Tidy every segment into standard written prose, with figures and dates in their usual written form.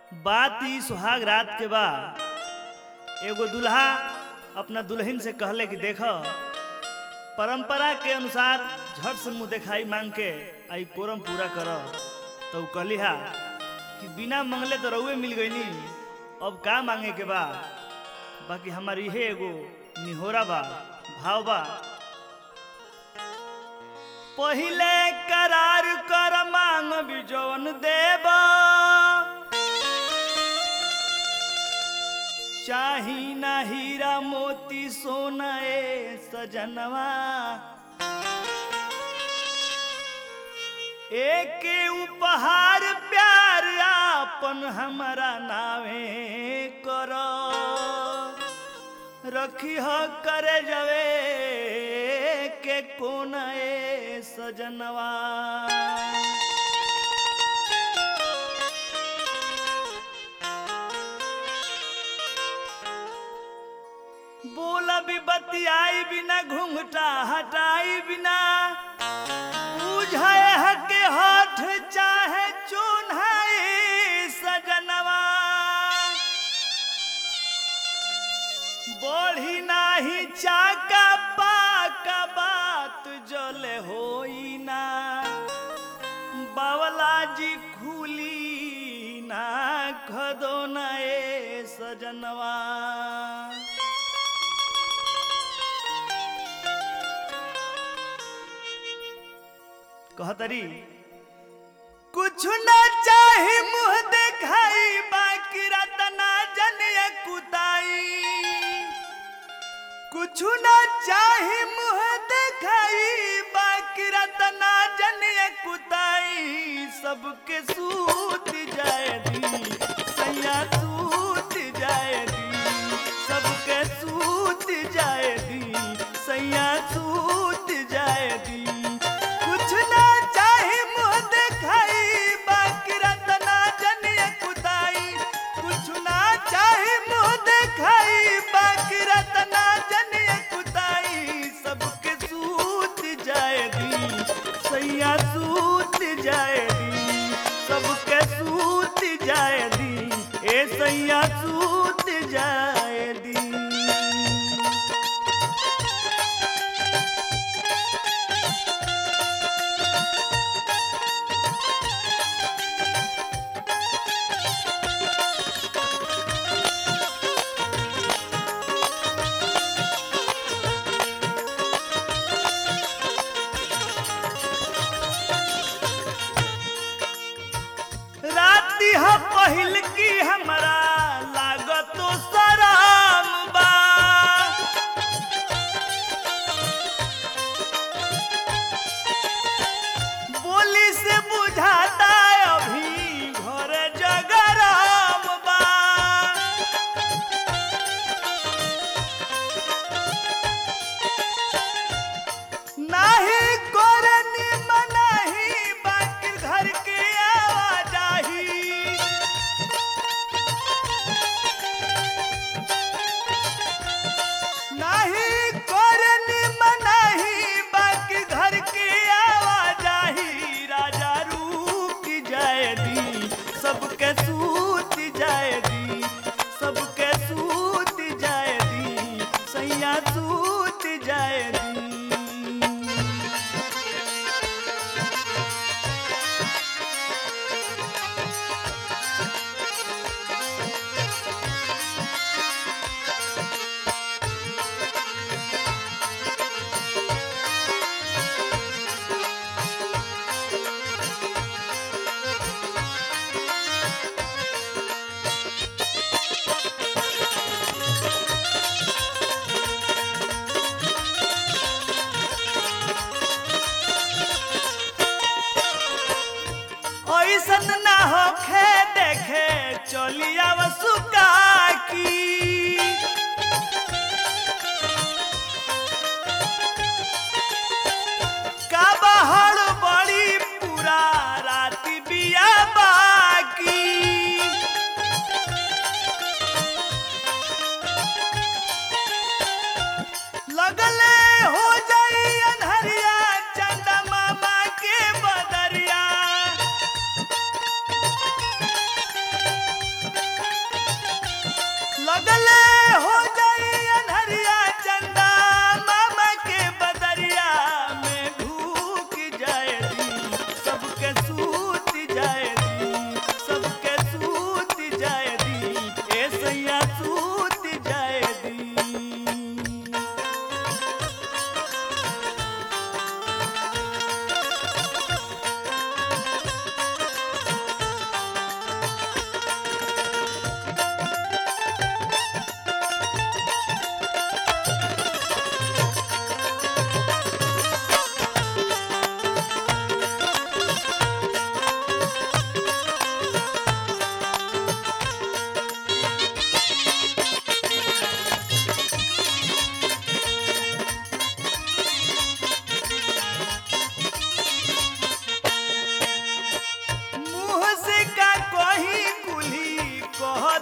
बात ई सुहाग रात के बा। एगो दुल्हा अपना दुल्हन से कहले कि देखो परंपरा के अनुसार झट से मुँह दिखाई मांग के आई कोरम पूरा करो। तो कहली हा कि बिना मंगले तो रउए मिल गईनी, अब का मांगे के बा। बाकी हमारी हे एगो निहोरा बा, भाव बा। पहिले करार कर मांग भी जौन देबा, चाही ना हीरा मोती सोना ए सजनवा। एक उपहार प्यार आपन हमारा नावे करो, रखी हो करे जवे के कोना ए सजनवा। बोला भी बतियाई बिना घूंघटा हटाई बिना, बुझाए हके होठ चाहे चुन्हाई सजनवा। बढ़ी नाही चाका पाका बात जले होई ना, बावला जी खुली ना खदो ना ए सजनवा। कहतरी कुछ न चाहे मुँह दिखाई, बाकी रतना जनिया कुताई। कुछ न चाहे मुँह दिखाई, बाकी रतना जनिया कुताई। सबके सूत जाए दी सैया सूत जाए दी, सबके सूत जाए दी सैया सूत जाए दी। कुछ ना चाहे मुँह दिखाई, बाकी रतना जनिया कुताई। कुछ ना चाहे मुँह दिखाई, बाकी रतना जनिया कुताई। सबके सूत जाए दी सैया सूत जाए दी, सबके सूत जाए दी ए सैया सूत जाए दी।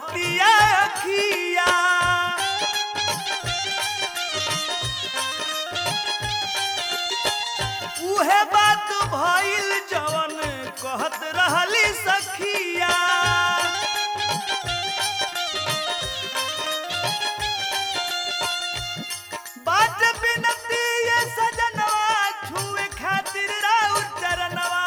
कहतिया अखिया उहे बात भइल जवन कहत रहली सखिया बात बिनती ये सजनवा छुए खातिर राउर चरणवा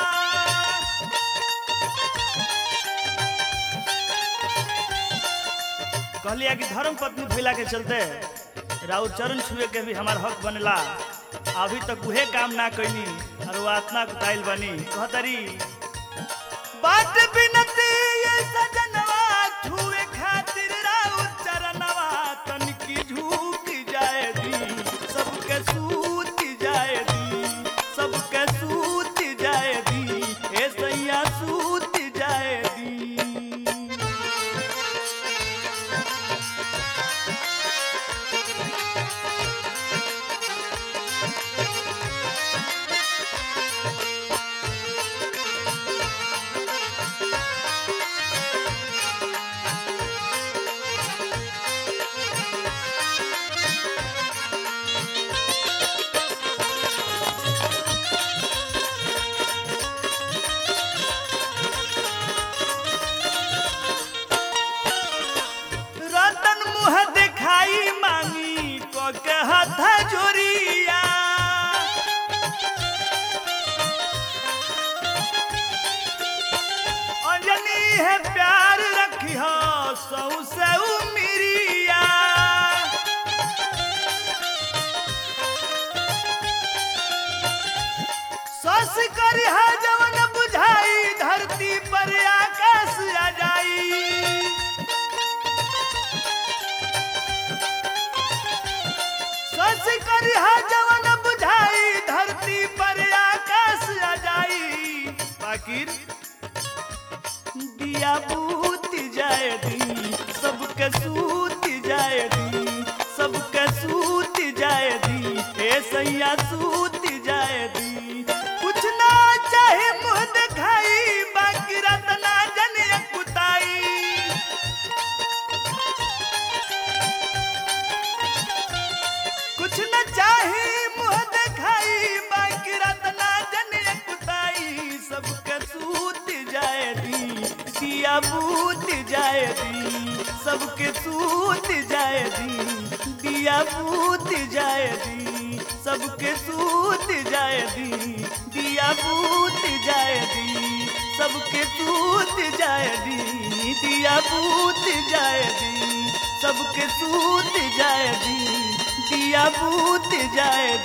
कहलिया कि धर्म पत्नी भइला के चलते राउर चरण छुए के भी हमार हक बनेला अभी तक उहे काम ना कइनी और वो आत्मा कुताइल बनी कहतरी बात बिनती ये सजनवा छुए खातिर राउर चरणवा तनिकी झुक जाए दी सबके सूत जाए दी सबके सूत जाए दी ए सैया सूत जाए दी रतन मुँह दिखाई मांगी को के हाथ जोरिया अंजनी है प्यार रखी हो सौ से उमिरिया सस करी है जवन बुझाई धरती पर आकाश आ जाई सस करी है जवन बुझाई धरती पर आकाश आ जाई बाकिर दिया बूत जाए दी सबके सूत जाए दी सबके सूत जाए दी ए सैया सूत जाए दी कुछ ना चाहे मुँह दिखाई बाकी रतना जन कुताई कुछ न चाहे मुँह दिखाई बाकी रतना जन कुताई सबके सूत जाए दी दिया बूत जाए दी सबके सूत जाए दी दिया बूत जाए दी सबके सूत जाए दी दिया बूत जाए दी सबके सूत जाए दी दिया बूत जाए दी सबके सूत जाए दी दिया बूत जाए